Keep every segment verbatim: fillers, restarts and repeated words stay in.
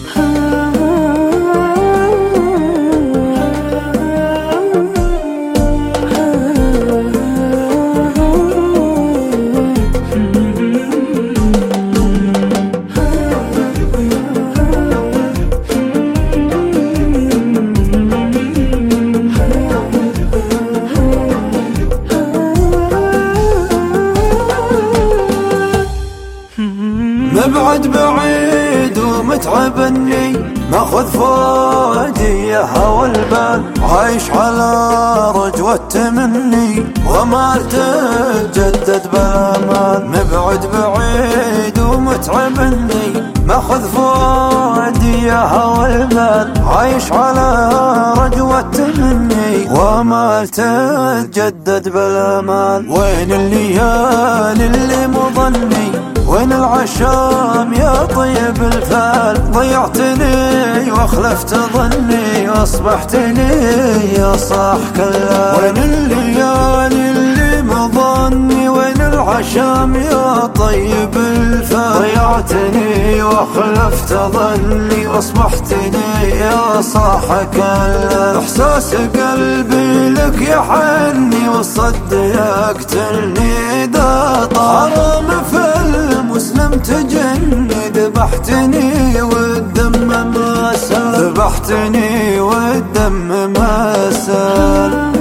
مبعد بعيد ومتعب اني ماخذ فؤادي يا هوى البال، عايش على رجوة تمني وما تجدد بالامال. مبعد بعيد ومتعب اني ماخذ فؤادي يا هوى البال، عايش على رجوة تمني وما تجدد بالامال. وين الليالي اللي مظني، وين العشام يا طيب الفال، ضيعتني واخلفت ظني واصبحتني يا صاح كلال. وين الليالي اللي مظني، وين العشام يا طيب الفال، ضيعتني واخلفت ظني واصبحتني يا صاح كلال. احساس قلبي لك يحني والصد يقتلني اذا طال، حرام في المسلم تجني، ذبحتني والدم ما سال، ذبحتني والدم ما سال.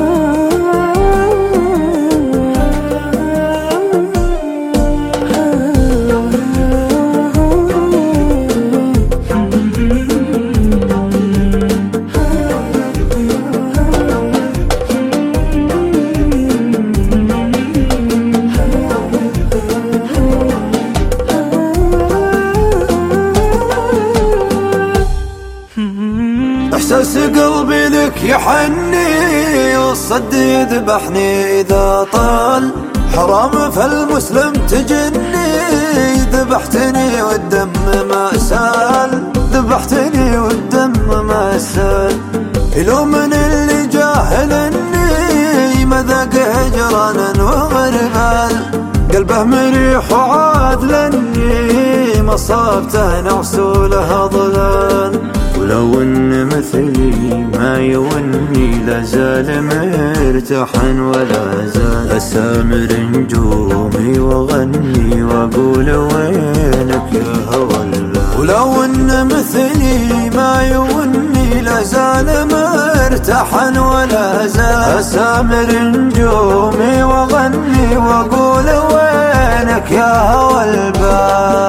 احساس قلبي لك يحني والصد يذبحني اذا طال، حرام في المسلم تجني، ذبحتني والدم ما سال، ذبحتني والدم ما سال. يلومني اللي جاهلني ما ذاق هجرانا وغربال، قلبه مريح وعاد لني مصابته نعس له ضلال. ولو ان مثلي ما يوني لازال مرتاحا ولا زال، اسامر نجومي واغني واقول وينك يا هوى البال. ولو ان مثلي ما يوني لازال مرتاحا ولا زال، اسامر نجومي واغني واقول وينك يا هوى البال.